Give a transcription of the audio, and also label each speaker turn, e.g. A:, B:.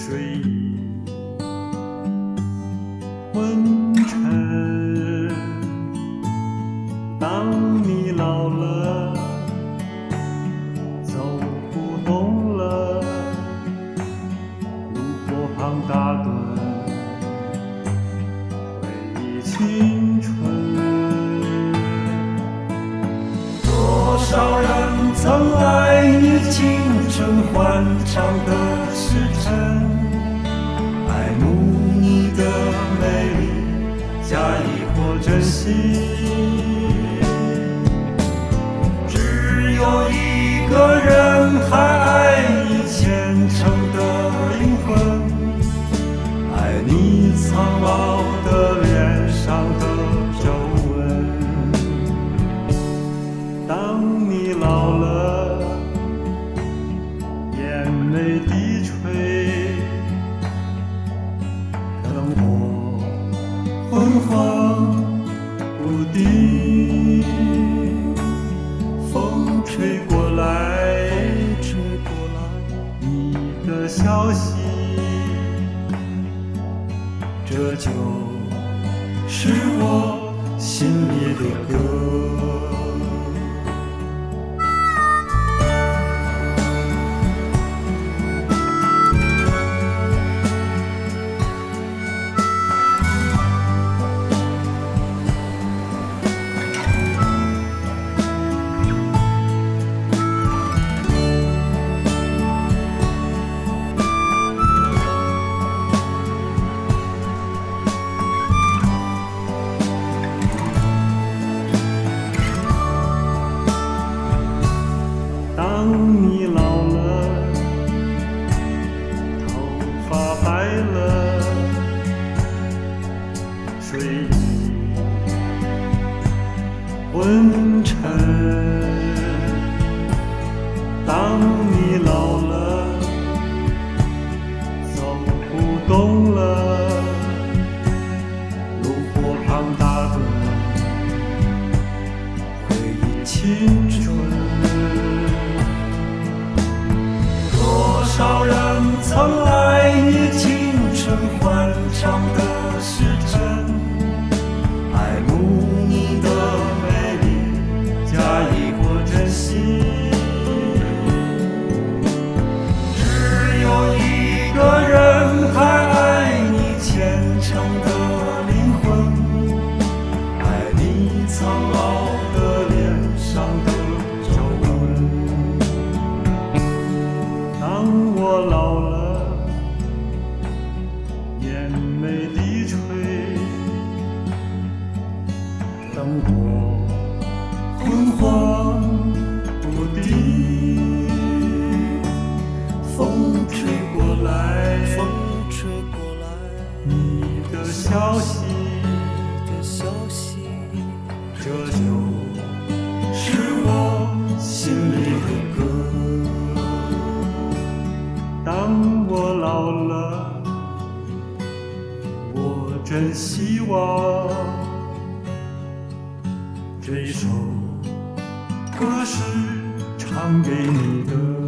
A: 睡意昏沉。当你老了，走不动了，路过旁打盹，回忆青春。多少人曾爱你青春欢畅的时辰，爱慕你的美丽，假意或真心。只有一个人还爱你虔诚的灵魂，爱你苍老的脸上的皱纹。当你老了，眼眉低垂，灯火昏黄不定，风吹过来，你的消息，这就是我心里的歌。当你老了，头发白了，睡意昏沉。当你老了，走不动了，路火旁打盹，回忆青春。多少人曾爱你青春欢畅的时辰，爱慕你的美丽，假意或真心。只有一个人还爱你虔诚的灵魂，爱你苍老的脸上的皱纹。当我老了，眼眉低垂，灯火昏黄不定，风吹过来，你的消息，这就是我心里的歌。当我老了，我真希望这首歌是唱给你的。